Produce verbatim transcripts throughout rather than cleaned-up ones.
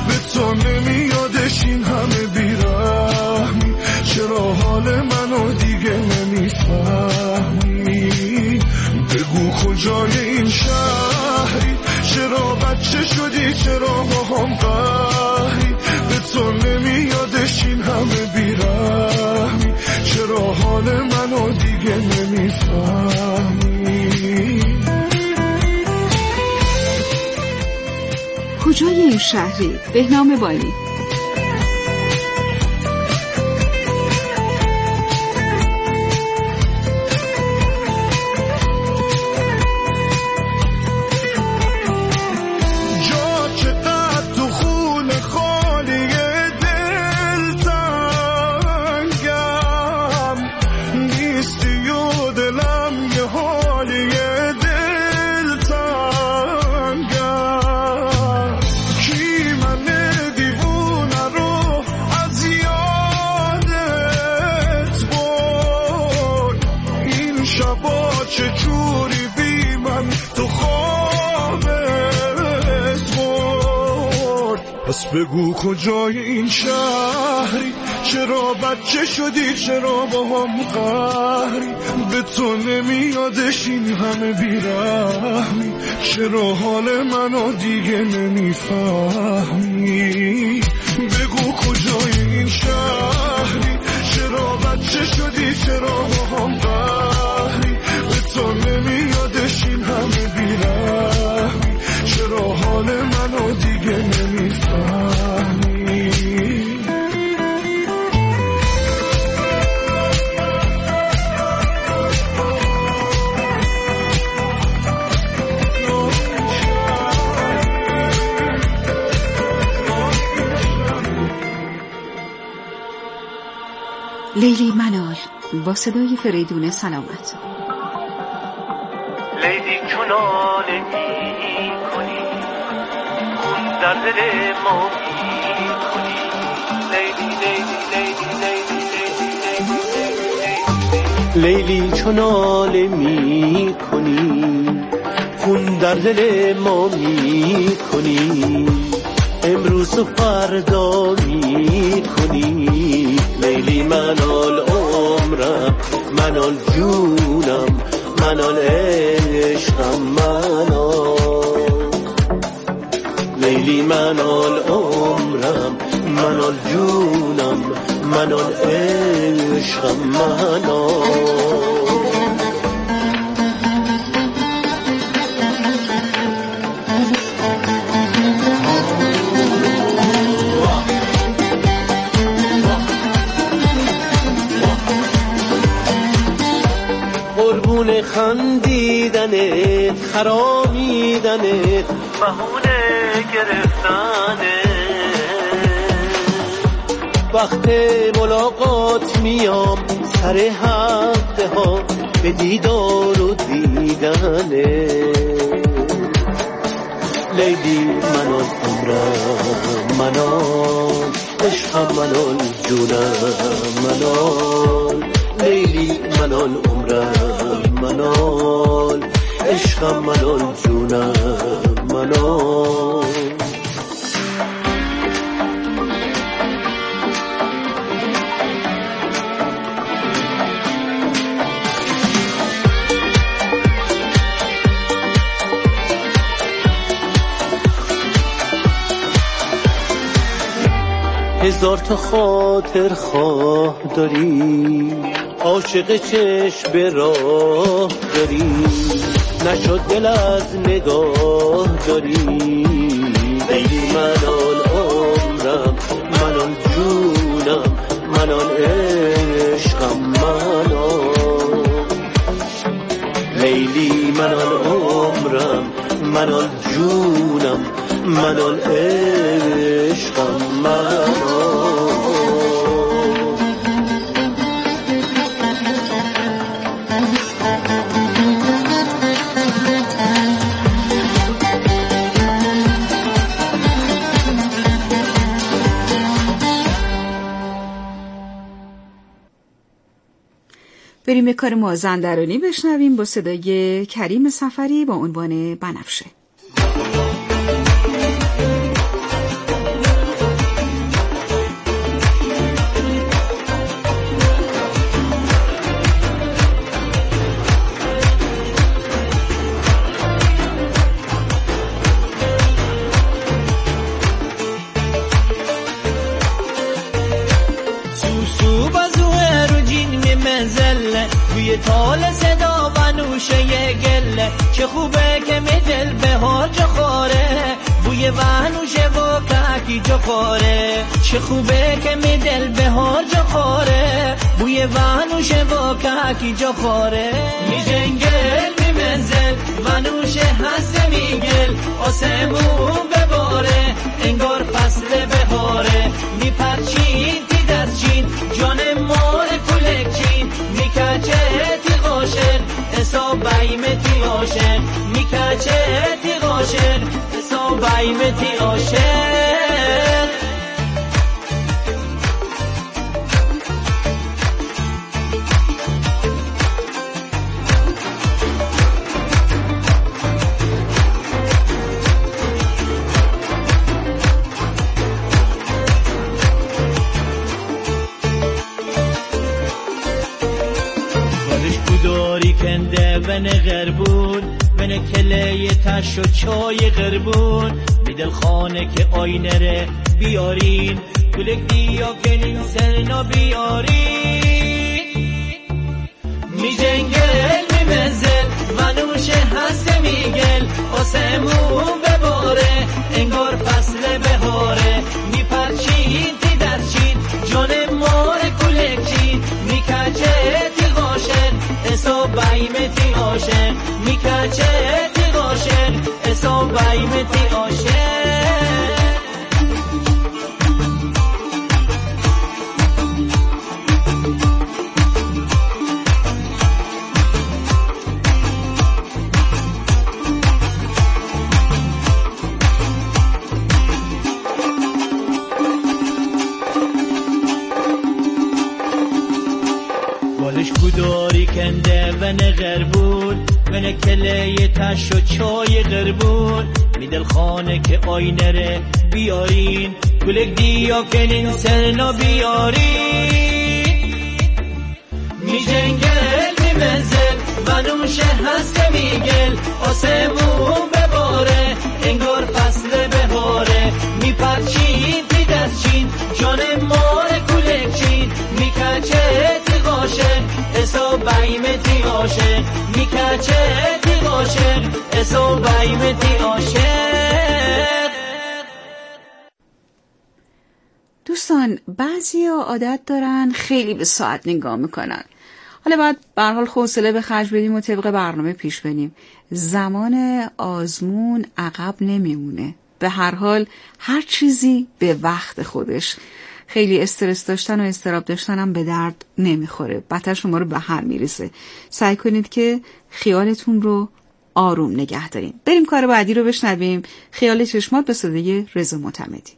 به تو نمیادش این همه بیرحمی؟ چرا حال منو دیگه نمیفهمی؟ بگو کجای این شهری؟ چرا بچه شدی؟ چرا با هم قهری؟ به تو نمیادش این همه بیرحمی؟ چرا حال منو دیگه نمیفهمی؟ کجای این شهری؟ بهنام بانی. پس بگو کجای این شهری؟ چرا بچه شدی؟ چرا با هم قهری؟ به تو نمیادش این همه بیرحمی؟ چرا حال منو دیگه نمیفهمی؟ بگو کجای این شهری؟ چرا بچه شدی؟ چرا با هم قهری؟ به تو نمیادش این همه بیرحمی؟ چرا حال منو دیگه نمیفهمی؟ لیلی منال با صدای فریدون سلامت. لیلی چنان می کنی خون در دل ما می کنی. لیلی لیلی لیلی لیلی لیلی لیلی چنان می کنی خون در دل ما می کنی. امروز و فردا می کنی. لیلی منال عمرم، منال جونم، منال عشقم، منال. لیلی منال عمرم، منال جونم، منال عشقم، منال. قربون خندیدنت، خرامیدنت، بهونه گرفتنت. وقت ملاقات میام سر هفته ها به دیدار و دیدنت. لیلی منال عمرم، منال عشقم، منال جونم، منال. لیلی منال عمرم، منال عشقم، منال جونم، منال. هزار تا خاطر خواه داری، عاشق چشم به راه داری، نشد دل از نگاه داری. لیلی منال عمرم، منال جونم، منال عشقم، منال. لیلی منال عمرم، منال جونم، منال عشقم، منال. بریم به کار مازندرانی بشنویم با صدای کریم سفری با عنوان بنفشه. تال صدا و نوشه گله، چه خوبه که می دل به هر جا خوره، بوی ونوشه و ککی جا خوره، چه خوبه که می دل به هر جا خوره، بوی ونوشه و ککی جا خوره. می جنگل می منزل ونوشه هست میگل، آسمون بباره انگار فصل بهاره، می پرچین تی دستچین جان مار کلکچین، می کچه تی قاشق حساب بیمتی عاشق، می کچه تی قاشق حساب بیمتی عاشق. کنده ون غربون ون کله تش و چای غربون، میدل خانه که آینه ره بیارین، کلک دیا کنین سرنا بیارین. می جنگل می منزل ونوشه هست میگل، آسمون بباره انگار فصل بهاره، می پرچین تی دستچین جان مار کلکچین، می کچه تی قاشق حساب بیمتی عاشق، می کچه تی قاشق حساب بیمتی عاشق. بالش کداری کنده ون غربون ون کله تش و چای غربون، میدل خانه که آینه ره بیارین، کلک دیا کنین سرنا بیارین. می جنگل می منزل ونوشه هست میگل، آسمون بباره انگار فصل بهاره، می پرچین تی دستچین جان مار کلکچین، می کچه تی قاشق حساب بیمتی عاشق، می کچه تی قاشق حساب بیمتی عاشق. دوستان بعضیا عادت دارن خیلی به ساعت نگاه میکنن، حالا باید به هر حال حوصله به خرج بدیم و طبق برنامه پیش بریم. زمان آزمون عقب نمیمونه، به هر حال هر چیزی به وقت خودش. خیلی استرس داشتن و استراب داشتن هم به درد نمیخوره، بدتر شما رو به هم میرسه. سعی کنید که خیالتون رو آروم نگه دارین. بریم کار بعدی رو بشنویم. خیال چشمات به صدای رضا معتمدی.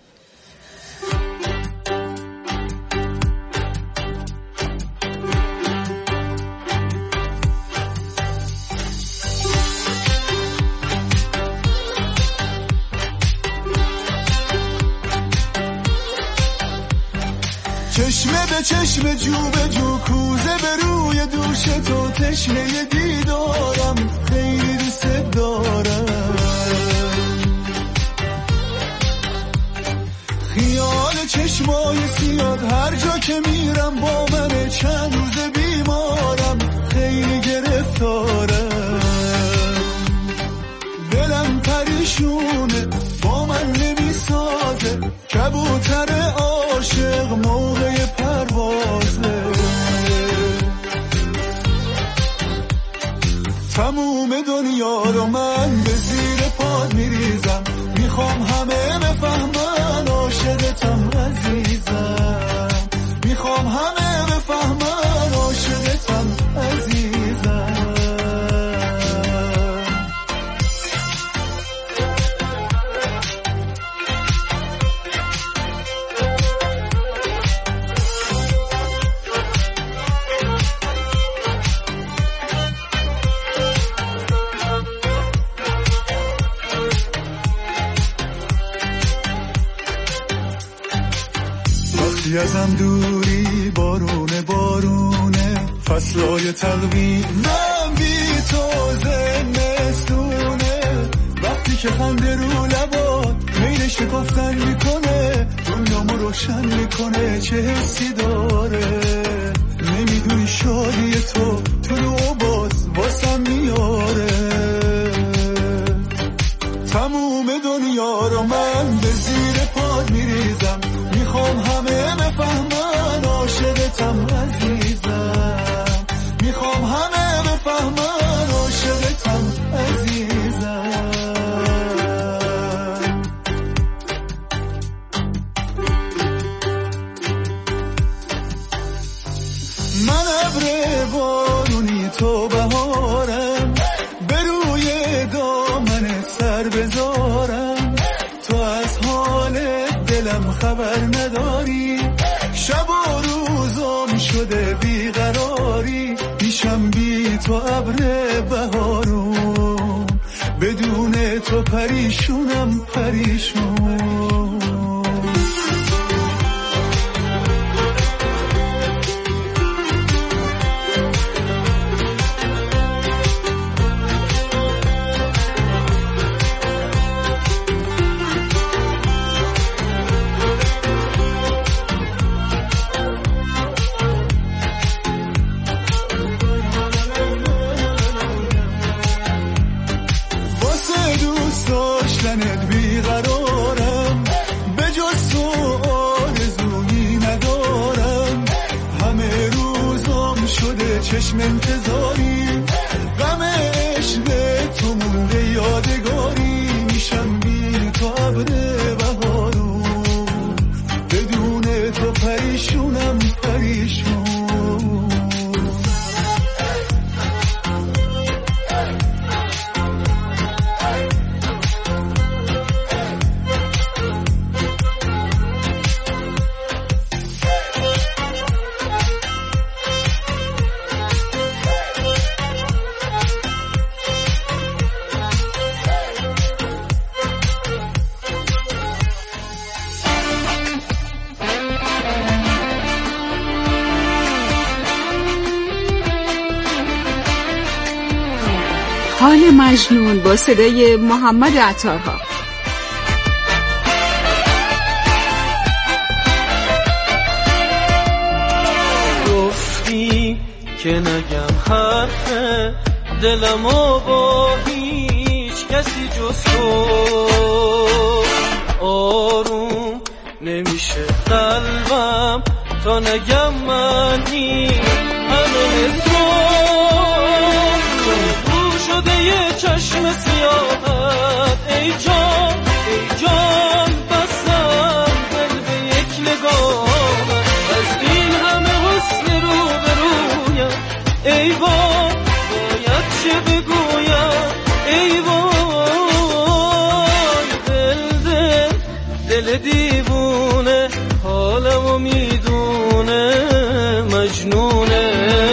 چشمه به چشمه جو به جو کوزه به روی دوش تو، تشنه دیدارم خیلی دوست دارم، خیال چشمای سیاد هر جا که میرم با من، چند روز بیمارم خیلی گرفتارم، دلم پریشونه با من نمیسازه، کبوتر عاشق موقع پروازه، تموم دنیا رو من به زیر پاد میریزم، میخوام همه بفهمن عاشقتم عزیزم، میخوام همه بفهمن عاشقتم عزیزم. وقتی ازم دوری بارونه بارونه، فصلای تقویم من بی تو زمستونه، وقتی که خنده رو لبات میل شکفتن میکنه، دنیامو روشن میکنه، چه حسی داره نمیدونی شادی تو تو و باز واسم میاره. تموم دنیا رو من به زیر پاد میریزم، میخوام همه بفهمن عاشقتم عزیزم، میخوام همه بفهمن عاشقتم عزیزم. من ابر بارونی تو بهارم، به روی دامن سر بذارم، تو از حال دلم خبر نداری، شب و روزم شده بیقراری، میشم بی تو ابر بهارون، بدون تو پریشونم پریشون. بیقرارم، به جز تو آرزویی ندارم، همه روزم شده چشم انتظاری، غم عشق تو مونده یادگاری، میشم بی تو ابر بهارون، بدون تو پریشونم پریشون. حال مجنون با صدای محمد عطارها. گفتی که نگم حرف دلمو با هیچ کسی جز تو، آروم نمیشه قلبم تا نگم من این همه تو، شده یه چشم سیاحت ای جان ای جان، بستم دل به یک نگاه، از این همه حسن رو به رویم ای وای، باید چه بگویم ای وای. دل دل دل دیوونه حالمو میدونه مجنونه،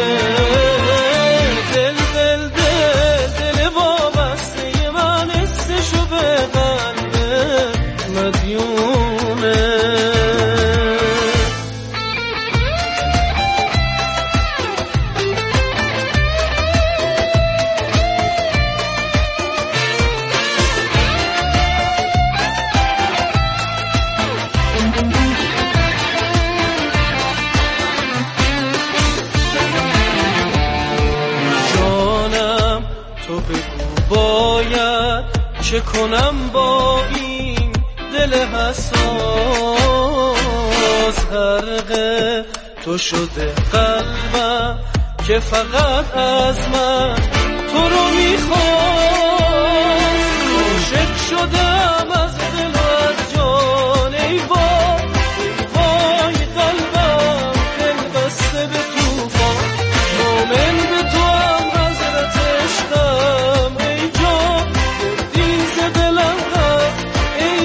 چه کنم با این دل حساس، غرق تو شده قلبم که فقط از من تو رو میخواست، عاشق شدم از دل و از جان ای وای ای وای، قلبم دل بسته به توفان، مومن به تو هم حضرت عشقم ای جان، دردیز دلم ای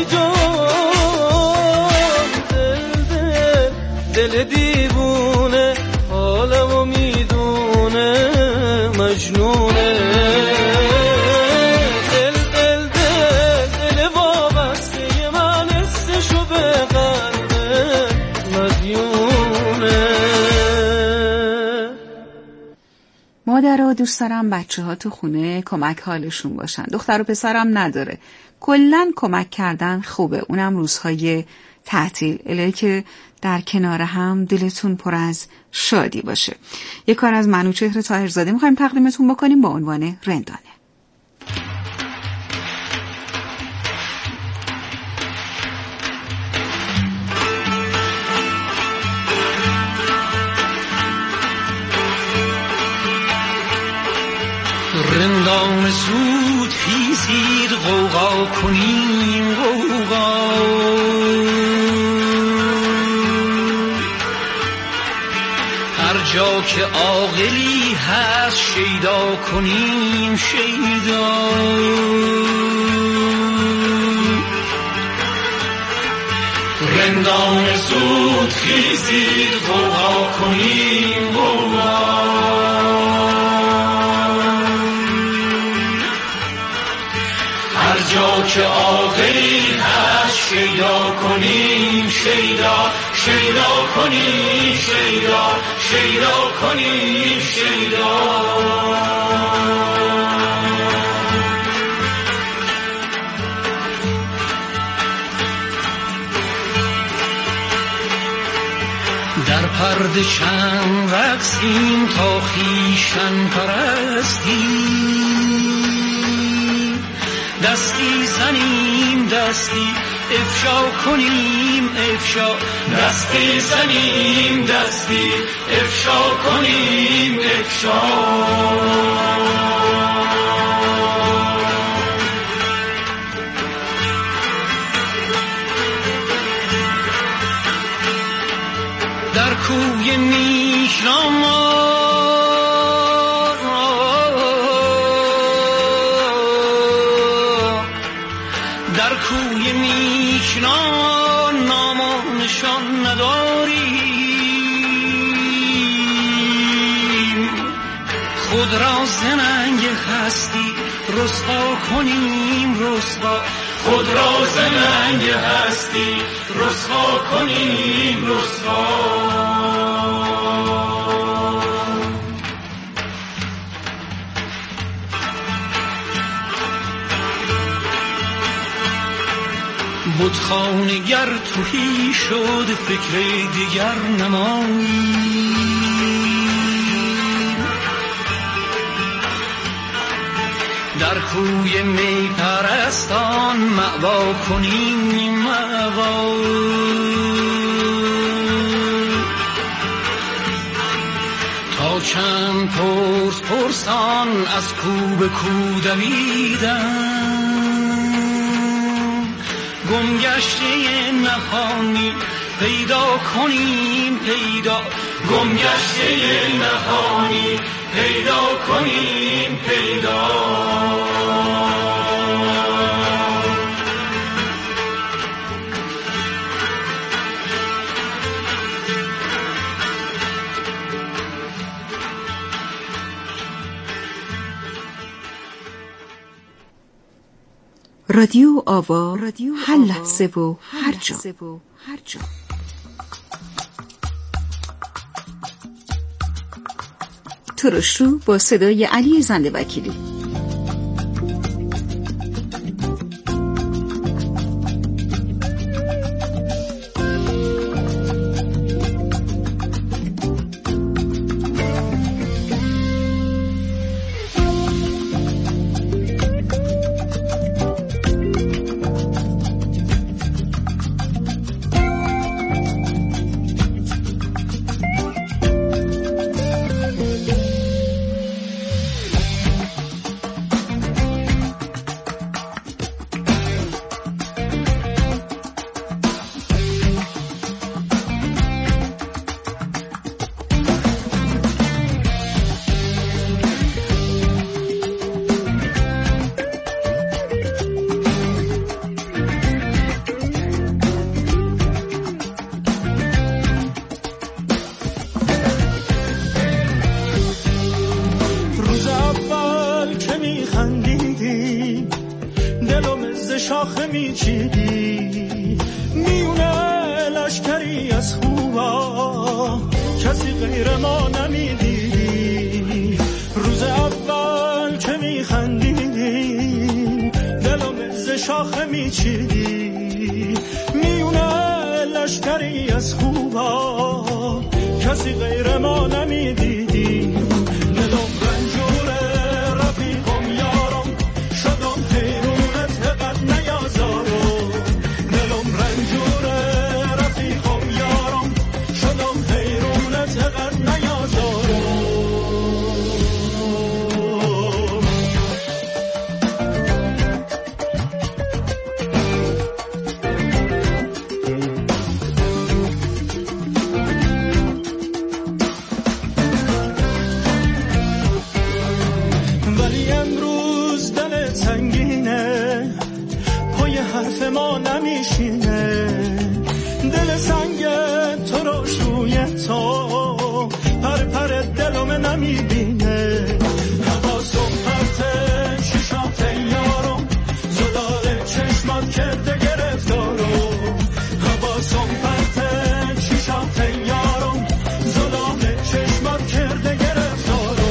جان. دل دل دل دیوونه حالمو میدونه مجنونه، دل دل دل دل وابسته من استشو به قلبه مدیونه. مادرها دوست دارم بچه ها تو خونه کمک حالشون باشن. دختر و پسرم نداره. کلاً کمک کردن خوبه، اونم روزهای تعطیل، الهی که در کنار هم دلتون پر از شادی باشه. یک کار از منوچهر طاهرزاده میخوایم تقدیمتون بکنیم با عنوان رندانه. رندان زود خیزید غوغا کنیم غوغا، هر جا که عاقلی هست شیدا کنیم شیدا. رندان زود خیزید غوغا کنیم غوغا، جا که عاقلی هست شیدا کنیم شیدا، شیدا کنیم شیدا، شیدا کنیم شیدا. در پرده چند رقصیم تا خویشتن پرستیم، دستی زنیم دستی افشا کنیم افشا، دستی زنیم دستی افشا کنیم افشا. در کوی میشنام در کوی میشنان نام و نشان نداریم، خود را زننگ هستی رسوا کنیم رسوا، خود را زننگ هستی رسوا کنیم رسوا. بتخانه گر توهی شد فکر دیگر نمایی، در کوی می پرستان مأوا کنیم مأوا. تا چند پرس پرسان از کو به کو دویدن، گمگشته نهانی پیدا کنیم پیدا، گمگشته نهانی پیدا کنیم پیدا. رادیو آوا، هر لحظه و هر جا. ترش رو با صدای علی زنده وکیلی. شاخه میچیدی میونه لشکری از خوبا، کسی غیر ما نمیدیدی. روز اول که میخندیدی دلم ز شاخه میچیدی میونه لشکری از خوبا کسی غیر ما نمیدیدی دلم رنجوره رفیقم یارم شدم حیرونت قد نیازارم دلم رنجوره رفیقم یارم شدم حیرونت قد نیازارم حرف ما نمیشینه دل سنگ تو رو شوی تو پر پر دلم نمیبینه حواسم پرته شیشات یارم زلال چشمات کرده گرفتارم حواسم پرته شیشات یارم زلال چشمات کرده گرفتارم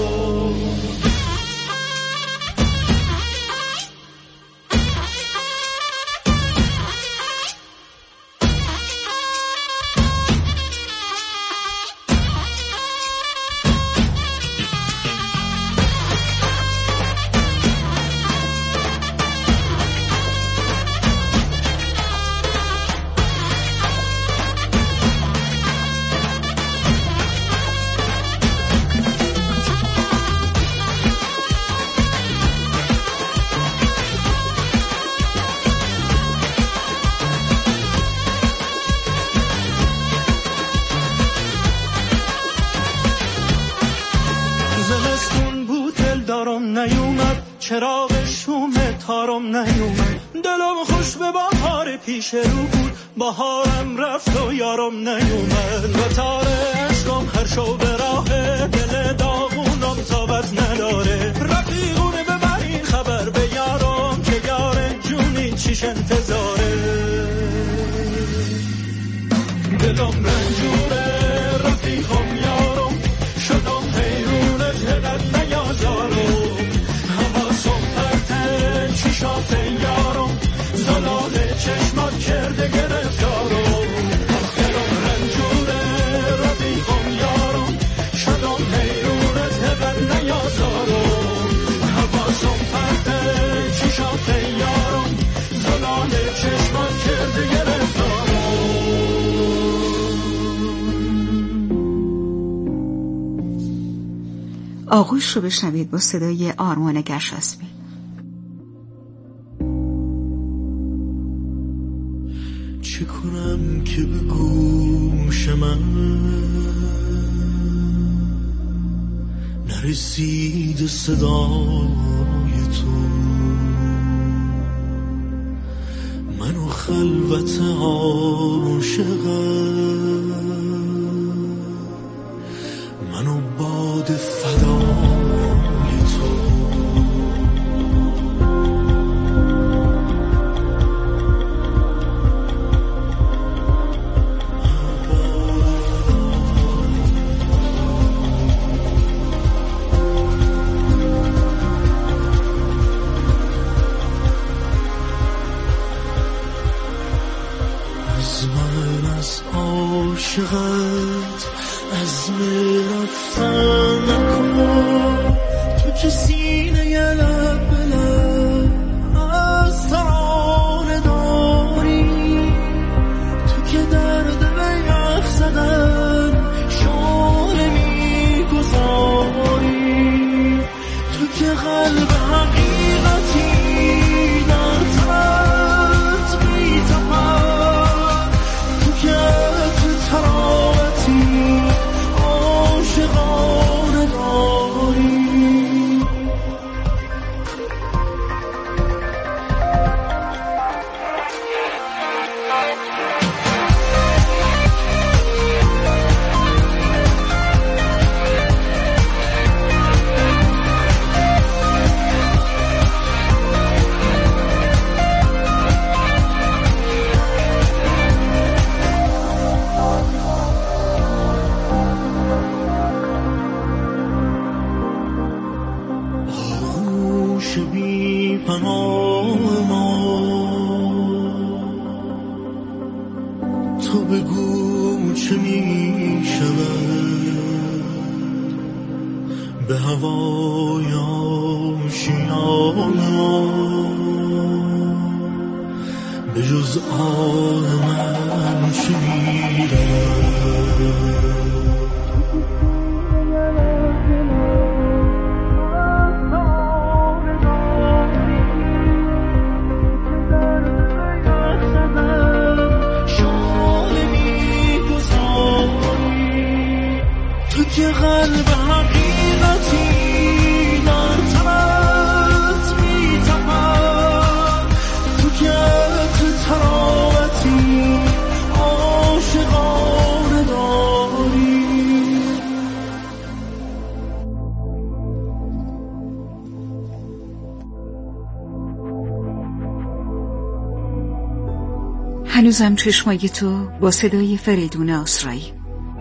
چراغ شوم تارم نیومد دلم خوش به بهار پیش رو بود بهارم رفت و یارم نیومد و تار عشقم هر شو به راه دل داغونم تابت نداره رفیقونه ببرین خبر به یارم که یار جونی چیش انتظاره دلم رنجوره رفیقم یارم شدم حیرونت قد نیازارم چشات یارم زلال چشمات کرده گرفتارم دلم رنجوره رفیقم یارم شدم حیرونت قد نیازارم حواسم پرته چشات یارم زلال چشمات کرده گرفتارم آغوش رو بشنوید با صدای آرمان گرشاسبی. چه کنم که به گوش من نرسید صدای تو منو خلوت عاشقم منو باد فدای تو عاشقت از رفتن نکن تو که سینه ی لب به لب از ترانه داری تو که درد به یخ زدن شانه می گذاری تو که قلب حقیقتی در ترت می تپد تو که تراوتی عاشقانه داری تو بگو چه می شود به هوای آشیان ما، به جز آن من چه می رود. که قلب حقیقتی در تنت می‌تپد، تو که تو تراوتی عاشقانه داری. هنوزم چشمای تو با صدای فریدون آسرایی.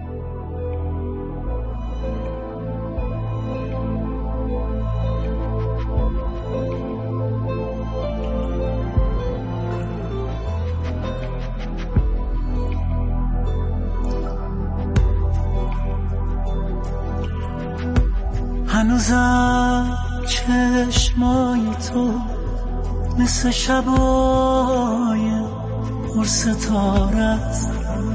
هنوزم چشمای تو مثل شبای پر ستاره است،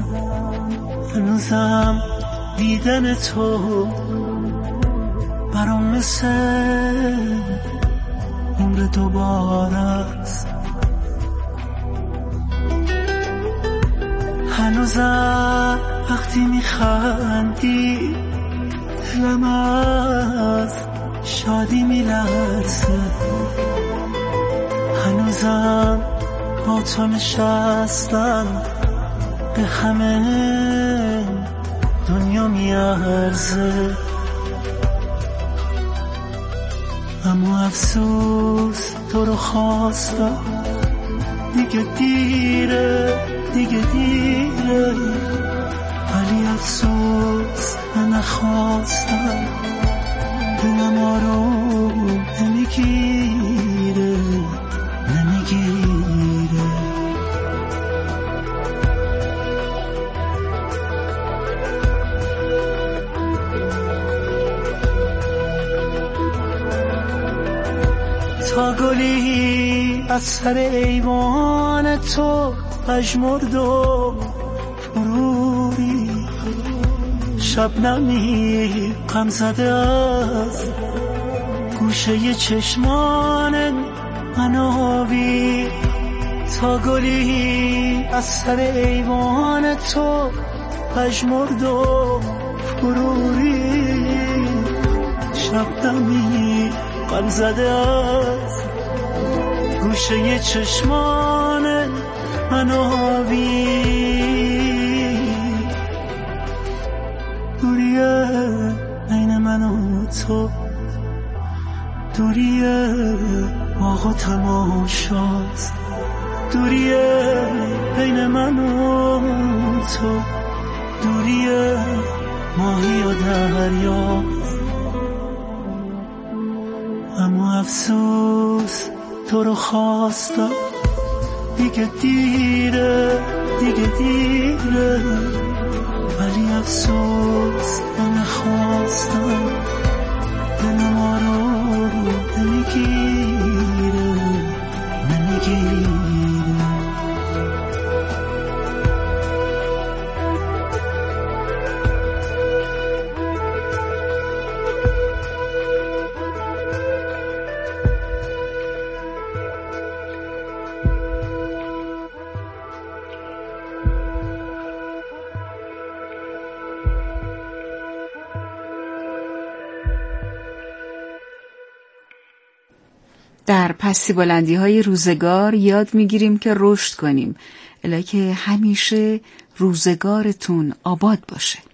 هنوزم دیدن تو برام مثل عمر دوباره است. هنوزم وقتی میخندی دلم از شادی میلرزه، هنوزم با تو نشستن به همه دنیا میارزه. اما افسوس تو رو خواستم، دیگه دیره دیگه دیره، ولی افسوس من نخواستم، دلم آروم نمیگیره نمیگیره. تا گلی از سر ایوان تو پژمرد و فروری، شبنمی غم زده از گوشه چشمان من آبی. تا گلی از سر ایوان تو پژمرد و فروری، شبنمی غم زده از گوشه چشمان من آبی. دوریه بین من و تو، دوریه باغ و تماشاست، دوریه بین من و تو، دوریه ماهی و دریاست. اما افسوس تو رو خواستم، دیگه دیره دیگه دیره، ولی افسوس من نخواستم، دلم آروم نمیگیره نمیگیره. در پستی بلندی های روزگار یاد میگیریم که رشد کنیم، الا که همیشه روزگارتون آباد باشه.